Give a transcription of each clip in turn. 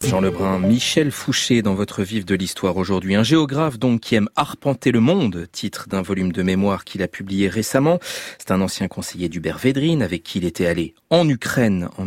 Jean Lebrun, Michel Fouché dans votre Vif de l'Histoire aujourd'hui. Un géographe donc qui aime arpenter le monde, titre d'un volume de mémoire qu'il a publié récemment. C'est un ancien conseiller d'Hubert Védrine avec qui il était allé en Ukraine en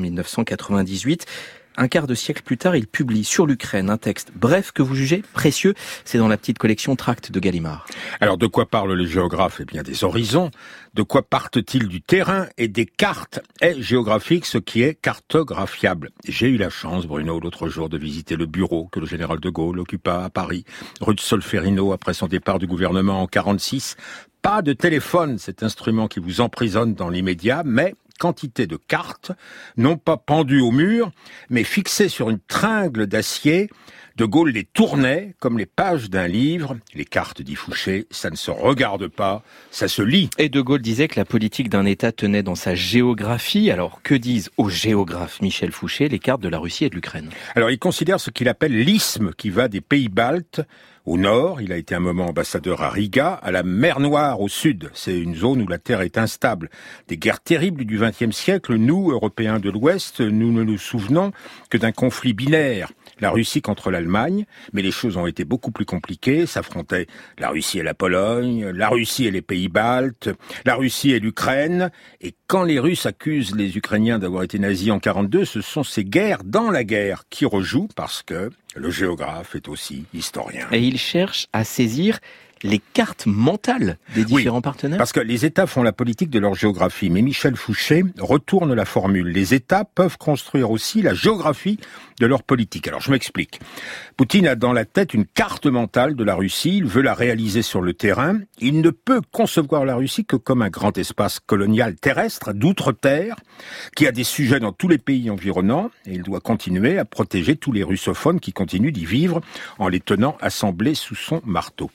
1998. Un quart de siècle plus tard, il publie sur l'Ukraine un texte bref que vous jugez précieux. C'est dans la petite collection Tracts de Gallimard. Alors de quoi parlent les géographes ? Eh bien des horizons. De quoi partent-ils du terrain et des cartes ? Est géographique ce qui est cartographiable. J'ai eu la chance, Bruno, l'autre jour de visiter le bureau que le général de Gaulle occupa à Paris, rue de Solferino, après son départ du gouvernement en 1946. Pas de téléphone, cet instrument qui vous emprisonne dans l'immédiat, mais quantité de cartes, non pas pendues au mur, mais fixées sur une tringle d'acier. De Gaulle les tournait comme les pages d'un livre. Les cartes, dit Fouché, ça ne se regarde pas, ça se lit. Et De Gaulle disait que la politique d'un État tenait dans sa géographie. Alors que disent au géographe Michel Fouché les cartes de la Russie et de l'Ukraine ? Alors il considère ce qu'il appelle l'isthme qui va des pays baltes au nord. Il a été un moment ambassadeur à Riga, à la mer Noire au sud. C'est une zone où la terre est instable. Des guerres terribles du XXe siècle, nous, Européens de l'Ouest, nous ne nous souvenons que d'un conflit binaire. La Russie contre l'Allemagne, mais les choses ont été beaucoup plus compliquées. S'affrontaient la Russie et la Pologne, la Russie et les pays baltes, la Russie et l'Ukraine. Et quand les Russes accusent les Ukrainiens d'avoir été nazis en 1942, ce sont ces guerres dans la guerre qui rejouent parce que le géographe est aussi historien. Et il cherche à saisir les cartes mentales des différents partenaires ? Parce que les États font la politique de leur géographie. Mais Michel Fouché retourne la formule. Les États peuvent construire aussi la géographie de leur politique. Alors je m'explique. Poutine a dans la tête une carte mentale de la Russie. Il veut la réaliser sur le terrain. Il ne peut concevoir la Russie que comme un grand espace colonial terrestre, d'outre-terre, qui a des sujets dans tous les pays environnants. Et il doit continuer à protéger tous les russophones qui continuent d'y vivre en les tenant assemblés sous son manteau.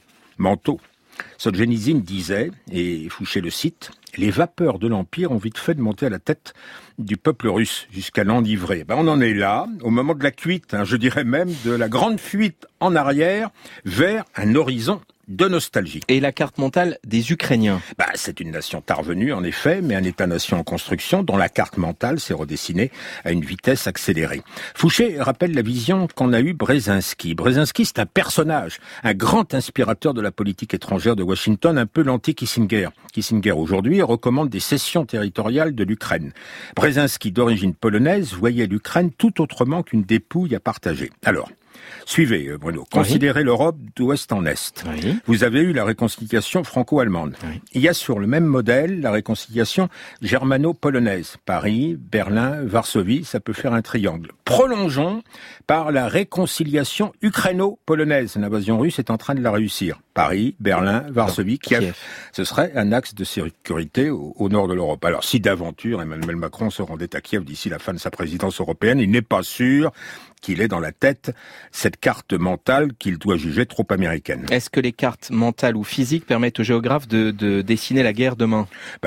Solzhenitsyn disait, et Fouché le cite, « Les vapeurs de l'Empire ont vite fait de monter à la tête du peuple russe jusqu'à l'enivrer. » On en est là, au moment de la cuite, je dirais même de la grande fuite en arrière vers un horizon de nostalgie. Et la carte mentale des Ukrainiens ? C'est une nation parvenue, en effet, mais un État-nation en construction dont la carte mentale s'est redessinée à une vitesse accélérée. Fouché rappelle la vision qu'en a eue Brzezinski. Brzezinski, c'est un personnage, un grand inspirateur de la politique étrangère de Washington, un peu l'anti-Kissinger. Kissinger, aujourd'hui, recommande des cessions territoriales de l'Ukraine. Brzezinski, d'origine polonaise, voyait l'Ukraine tout autrement qu'une dépouille à partager. Alors, suivez, Bruno. Considérez l'Europe d'ouest en est. Oui. Vous avez eu la réconciliation franco-allemande. Oui. Il y a sur le même modèle la réconciliation germano-polonaise. Paris, Berlin, Varsovie, ça peut faire un triangle. Prolongeons par la réconciliation ukraino-polonaise. L'invasion russe est en train de la réussir. Paris, Berlin, Varsovie, Kiev. Ce serait un axe de sécurité au nord de l'Europe. Alors, si d'aventure Emmanuel Macron se rendait à Kiev d'ici la fin de sa présidence européenne, il n'est pas sûr qu'il ait dans la tête cette carte mentale qu'il doit juger trop américaine. Est-ce que les cartes mentales ou physiques permettent aux géographes de dessiner la guerre demain ?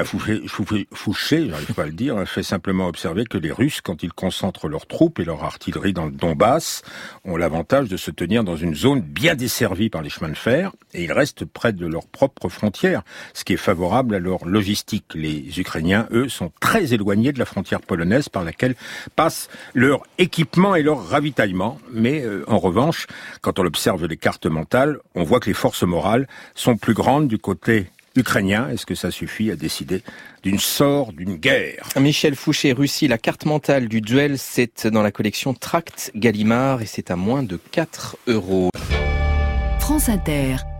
Fouché, j'arrive pas à le dire, fait simplement observer que les Russes, quand ils concentrent leurs troupes et leur artillerie dans le Donbass, ont l'avantage de se tenir dans une zone bien desservie par les chemins de fer, et ils restent près de leurs propres frontières, ce qui est favorable à leur logistique. Les Ukrainiens, eux, sont très éloignés de la frontière polonaise par laquelle passent leur équipement et leur ravitaillement, mais en revanche, quand on observe les cartes mentales, on voit que les forces morales sont plus grandes du côté ukrainien. Est-ce que ça suffit à décider d'une guerre ? Michel Fouché, Russie, la carte mentale du duel, c'est dans la collection Tracts Gallimard et c'est à moins de 4 €. France Inter.